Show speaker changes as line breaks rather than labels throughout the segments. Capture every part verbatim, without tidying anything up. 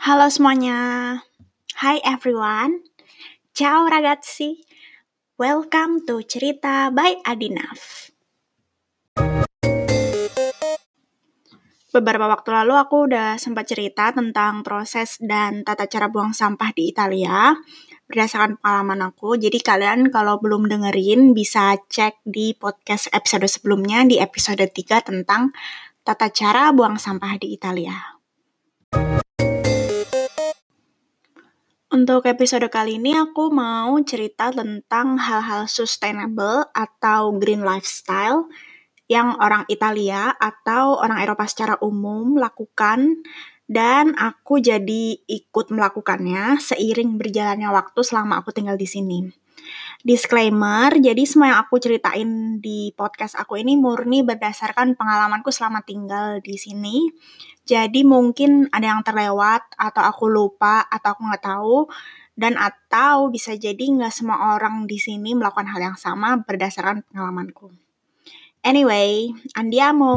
Halo semuanya. Hi everyone. Ciao ragazzi. Welcome to Cerita by Adinaf. Beberapa waktu lalu aku udah sempat cerita tentang proses dan tata cara buang sampah di Italia berdasarkan pengalaman aku. Jadi kalian kalau belum dengerin bisa cek di podcast episode sebelumnya di episode tiga tentang tata cara buang sampah di Italia. Untuk episode kali ini aku mau cerita tentang hal-hal sustainable atau green lifestyle yang orang Italia atau orang Eropa secara umum lakukan dan aku jadi ikut melakukannya seiring berjalannya waktu selama aku tinggal di sini. Disclaimer, jadi semua yang aku ceritain di podcast aku ini murni berdasarkan pengalamanku selama tinggal di sini. Jadi mungkin ada yang terlewat, atau aku lupa, atau aku nggak tahu, dan atau bisa jadi nggak semua orang di sini melakukan hal yang sama berdasarkan pengalamanku. Anyway, andiamo!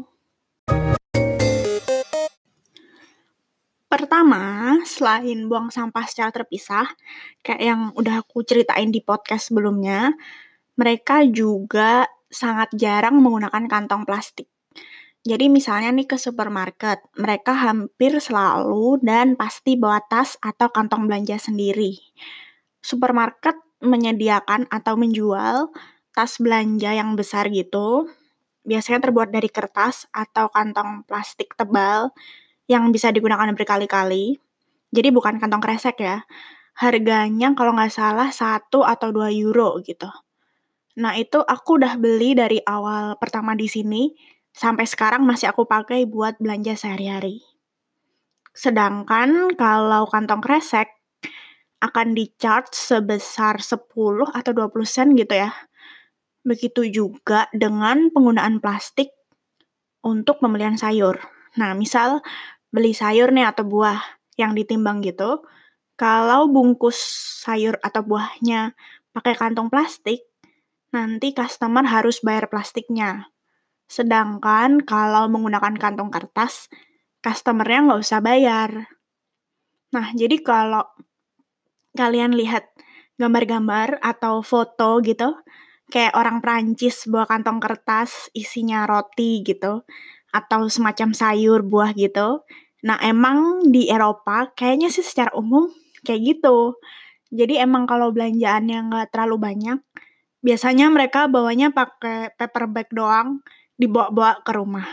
Pertama, selain buang sampah secara terpisah, kayak yang udah aku ceritain di podcast sebelumnya, mereka juga sangat jarang menggunakan kantong plastik. Jadi misalnya nih ke supermarket, mereka hampir selalu dan pasti bawa tas atau kantong belanja sendiri. Supermarket menyediakan atau menjual tas belanja yang besar gitu, biasanya terbuat dari kertas atau kantong plastik tebal yang bisa digunakan berkali-kali. Jadi bukan kantong kresek ya. Harganya kalau nggak salah satu atau dua euro gitu. Nah itu aku udah beli dari awal pertama di sini, sampai sekarang masih aku pakai buat belanja sehari-hari. Sedangkan kalau kantong kresek akan di-charge sebesar sepuluh atau dua puluh sen gitu ya. Begitu juga dengan penggunaan plastik untuk pembelian sayur. Nah, misal beli sayur nih atau buah yang ditimbang gitu, kalau bungkus sayur atau buahnya pakai kantong plastik, nanti customer harus bayar plastiknya. Sedangkan kalau menggunakan kantong kertas, customer-nya nggak usah bayar. Nah, jadi kalau kalian lihat gambar-gambar atau foto gitu, kayak orang Prancis bawa kantong kertas isinya roti gitu, atau semacam sayur, buah gitu. Nah, emang di Eropa kayaknya sih secara umum kayak gitu. Jadi emang kalau belanjaannya nggak terlalu banyak, biasanya mereka bawanya pakai paper bag doang, dibawa-bawa ke rumah.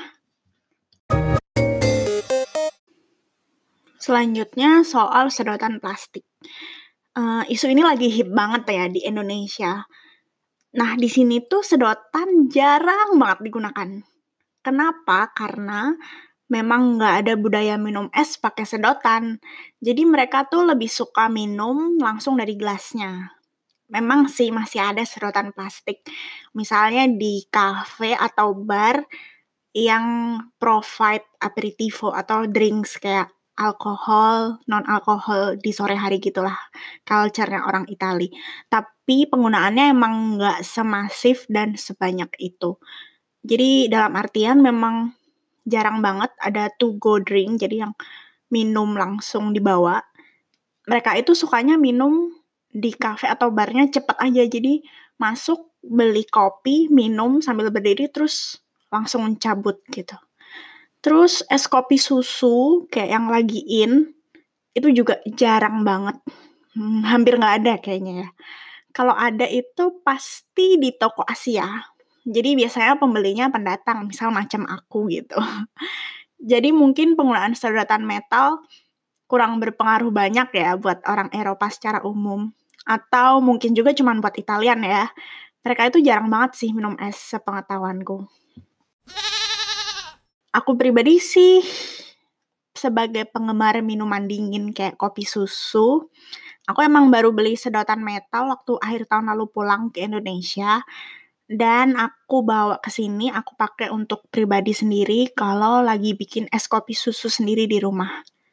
Selanjutnya soal sedotan plastik. Uh, isu ini lagi hip banget ya di Indonesia. Nah, di sini tuh sedotan jarang banget digunakan. Kenapa? Karena memang nggak ada budaya minum es pakai sedotan. Jadi mereka tuh lebih suka minum langsung dari gelasnya. Memang sih masih ada sedotan plastik. Misalnya di kafe atau bar yang provide aperitivo atau drinks kayak alkohol, non-alkohol di sore hari gitulah, culture-nya orang Itali. Tapi penggunaannya emang nggak semasif dan sebanyak itu. Jadi dalam artian memang jarang banget ada to-go drink, jadi yang minum langsung dibawa. Mereka itu sukanya minum di kafe atau barnya cepet aja, jadi masuk, beli kopi, minum sambil berdiri, terus langsung cabut gitu. Terus es kopi susu kayak yang lagi in, itu juga jarang banget. Hmm, hampir nggak ada kayaknya ya. Kalau ada itu pasti di toko Asia. Jadi biasanya pembelinya pendatang, misal macam aku gitu. Jadi mungkin penggunaan sedotan metal kurang berpengaruh banyak ya buat orang Eropa secara umum. Atau mungkin juga cuma buat Italian ya. Mereka itu jarang banget sih minum es sepengetahuanku. Aku pribadi sih sebagai penggemar minuman dingin kayak kopi susu, aku emang baru beli sedotan metal waktu akhir tahun lalu pulang ke Indonesia. Dan aku bawa ke sini, aku pakai untuk pribadi sendiri kalau lagi bikin es kopi susu sendiri di rumah.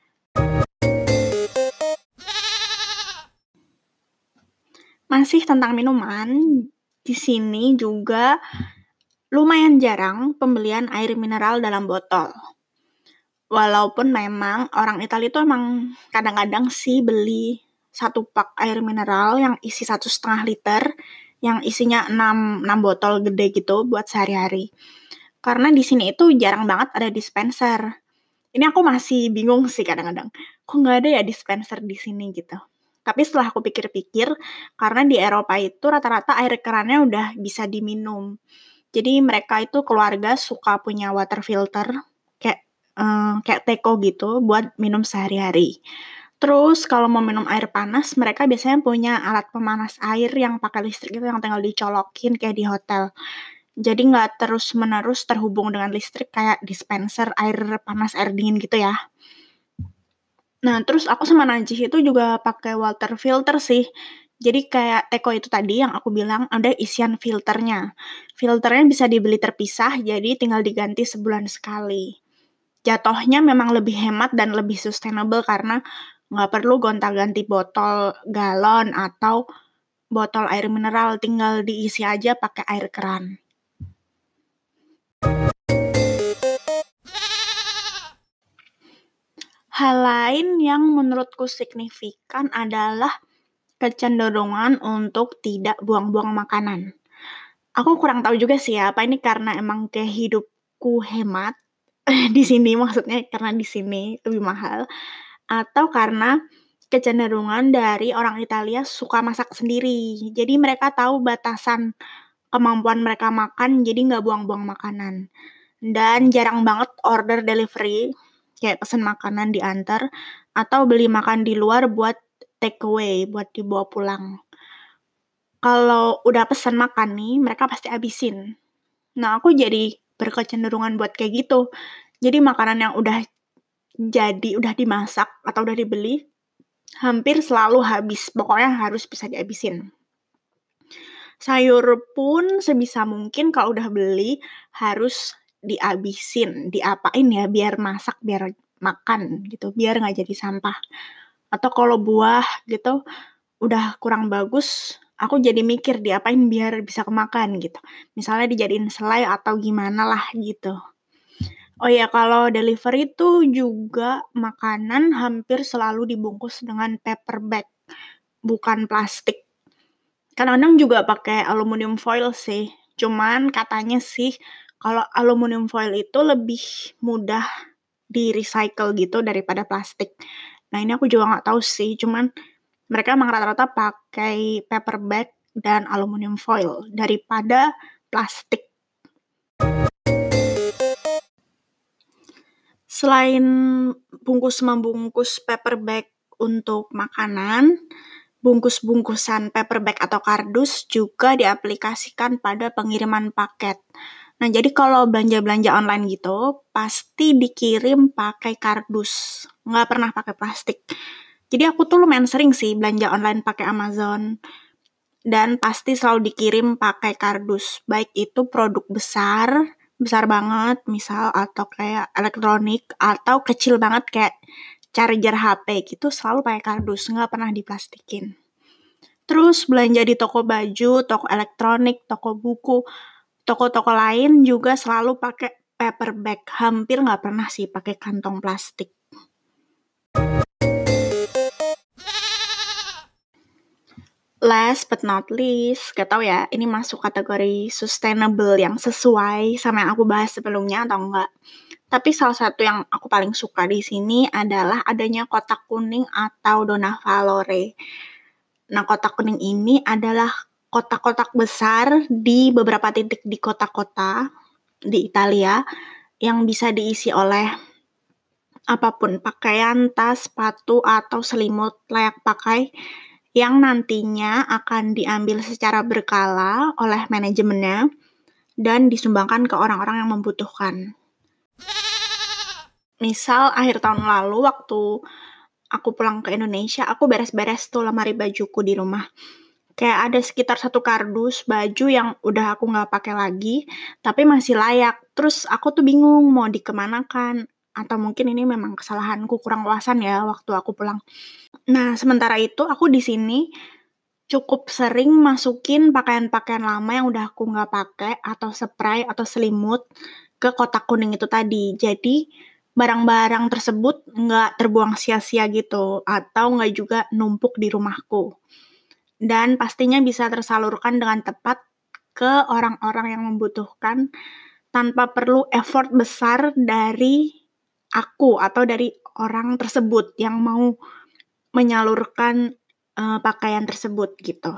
Masih tentang minuman, di sini juga lumayan jarang pembelian air mineral dalam botol. Walaupun memang orang Italia itu emang kadang-kadang sih beli satu pak air mineral yang isi satu setengah liter, yang isinya enam, enam botol gede gitu buat sehari-hari. Karena di sini itu jarang banget ada dispenser. Ini aku masih bingung sih kadang-kadang, kok nggak ada ya dispenser di sini gitu. Tapi setelah aku pikir-pikir, karena di Eropa itu rata-rata air kerannya udah bisa diminum. Jadi mereka itu keluarga suka punya water filter, kayak eee, kayak teko gitu buat minum sehari-hari. Terus kalau mau minum air panas, mereka biasanya punya alat pemanas air yang pakai listrik itu yang tinggal dicolokin kayak di hotel. Jadi nggak terus-menerus terhubung dengan listrik kayak dispenser air panas, air dingin gitu ya. Nah, terus aku sama Najih itu juga pakai water filter sih. Jadi kayak teko itu tadi yang aku bilang ada isian filternya. Filternya bisa dibeli terpisah, jadi tinggal diganti sebulan sekali. Jatuhnya memang lebih hemat dan lebih sustainable karena nggak perlu gonta-ganti botol galon atau botol air mineral, tinggal diisi aja pakai air keran. Hal lain yang menurutku signifikan adalah kecenderungan untuk tidak buang-buang makanan. Aku kurang tahu juga sih ya, apa ini karena emang kayak hidupku hemat di sini maksudnya karena di sini lebih mahal, atau karena kecenderungan dari orang Italia suka masak sendiri. Jadi mereka tahu batasan kemampuan mereka makan, jadi nggak buang-buang makanan. Dan jarang banget order delivery, kayak pesen makanan diantar, atau beli makan di luar buat take away, buat dibawa pulang. Kalau udah pesen makan nih, mereka pasti habisin. Nah, aku jadi berkecenderungan buat kayak gitu. Jadi makanan yang udah jadi, udah dimasak atau udah dibeli, hampir selalu habis. Pokoknya harus bisa dihabisin. Sayur pun sebisa mungkin kalau udah beli harus dihabisin, diapain ya biar masak, biar makan gitu, biar nggak jadi sampah. Atau kalau buah gitu udah kurang bagus, aku jadi mikir diapain biar bisa kemakan gitu. Misalnya dijadiin selai atau gimana lah gitu. Oh ya, kalau delivery tuh juga makanan hampir selalu dibungkus dengan paper bag, bukan plastik. Kadang-kadang juga pakai aluminium foil sih. Cuman katanya sih kalau aluminium foil itu lebih mudah di-recycle gitu daripada plastik. Nah, ini aku juga nggak tahu sih, cuman mereka emang rata-rata pakai paper bag dan aluminium foil daripada plastik. Selain bungkus-membungkus paper bag untuk makanan, bungkus-bungkusan paper bag atau kardus juga diaplikasikan pada pengiriman paket. Nah, jadi kalau belanja-belanja online gitu, pasti dikirim pakai kardus, nggak pernah pakai plastik. Jadi aku tuh lumayan sering sih belanja online pakai Amazon, dan pasti selalu dikirim pakai kardus, baik itu produk besar, besar banget misal, atau kayak elektronik, atau kecil banget kayak charger H P gitu, selalu pakai kardus, nggak pernah diplastikin. Terus belanja di toko baju, toko elektronik, toko buku, toko-toko lain juga selalu pakai paper bag, hampir nggak pernah sih pakai kantong plastik. Last but not least, gak tau ya, ini masuk kategori sustainable yang sesuai sama yang aku bahas sebelumnya atau enggak. Tapi salah satu yang aku paling suka di sini adalah adanya kotak kuning atau dona valore. Nah, kotak kuning ini adalah kotak-kotak besar di beberapa titik di kota-kota di Italia yang bisa diisi oleh apapun, pakaian, tas, sepatu, atau selimut layak pakai yang nantinya akan diambil secara berkala oleh manajemennya dan disumbangkan ke orang-orang yang membutuhkan. Misal akhir tahun lalu waktu aku pulang ke Indonesia, aku beres-beres tuh lemari bajuku di rumah. Kayak ada sekitar satu kardus baju yang udah aku nggak pakai lagi, tapi masih layak. Terus aku tuh bingung mau dikemanakan, atau mungkin ini memang kesalahanku kurang wawasan ya waktu aku pulang. Nah, sementara itu aku di sini cukup sering masukin pakaian-pakaian lama yang udah aku nggak pakai, atau spray atau selimut ke kotak kuning itu tadi. Jadi barang-barang tersebut nggak terbuang sia-sia gitu, atau nggak juga numpuk di rumahku. Dan pastinya bisa tersalurkan dengan tepat ke orang-orang yang membutuhkan tanpa perlu effort besar dari aku atau dari orang tersebut yang mau menyalurkan uh, pakaian tersebut gitu.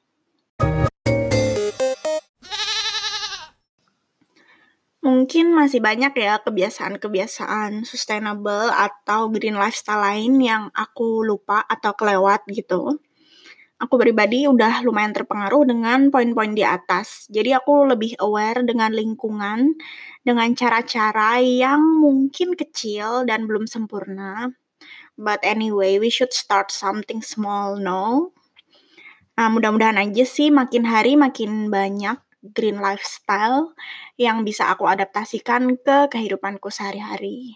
Mungkin masih banyak ya kebiasaan-kebiasaan sustainable atau green lifestyle lain yang aku lupa atau kelewat gitu. Aku pribadi udah lumayan terpengaruh dengan poin-poin di atas. Jadi aku lebih aware dengan lingkungan, dengan cara-cara yang mungkin kecil dan belum sempurna. But anyway, we should start something small, no? Nah, mudah-mudahan aja sih makin hari makin banyak green lifestyle yang bisa aku adaptasikan ke kehidupanku sehari-hari.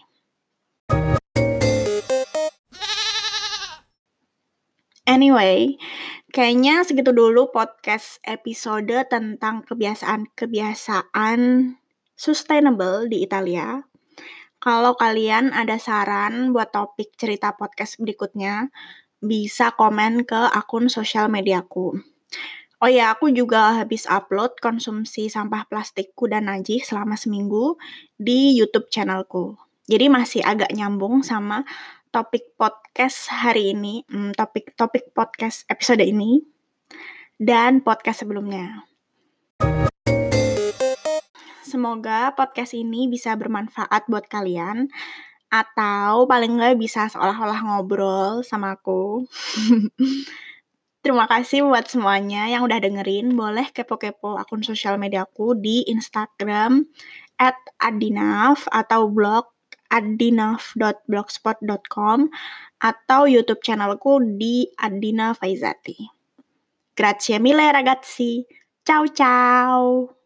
Anyway, kayaknya segitu dulu podcast episode tentang kebiasaan-kebiasaan sustainable di Italia. Kalau kalian ada saran buat topik cerita podcast berikutnya, bisa komen ke akun sosial mediaku. Oh ya, aku juga habis upload konsumsi sampah plastikku dan najih selama seminggu di YouTube channelku. Jadi masih agak nyambung sama topik podcast hari ini, hmm, topik-topik podcast episode ini, dan podcast sebelumnya. Semoga podcast ini bisa bermanfaat buat kalian, atau paling nggak bisa seolah-olah ngobrol sama aku. Terima kasih buat semuanya yang udah dengerin. Boleh kepo-kepo akun sosial mediaku di Instagram at adinaf atau blog adinaf dot blogspot dot com atau YouTube channelku di Adina Faizati. Grazie mille ragazzi. Ciao ciao.